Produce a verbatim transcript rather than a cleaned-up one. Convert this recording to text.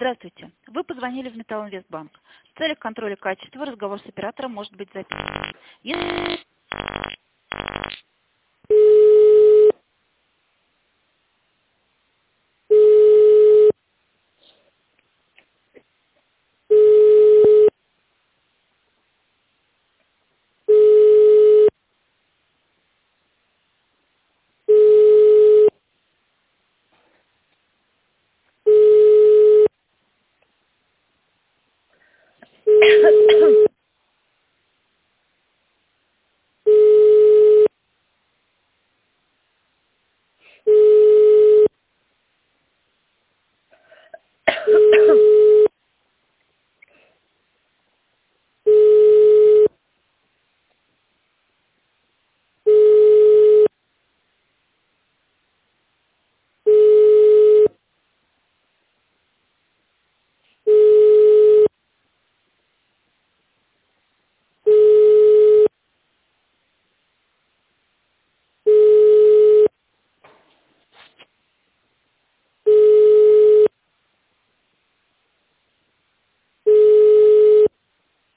Здравствуйте. Вы позвонили в Металлинвестбанк. В целях контроля качества разговор с оператором может быть записан. Если...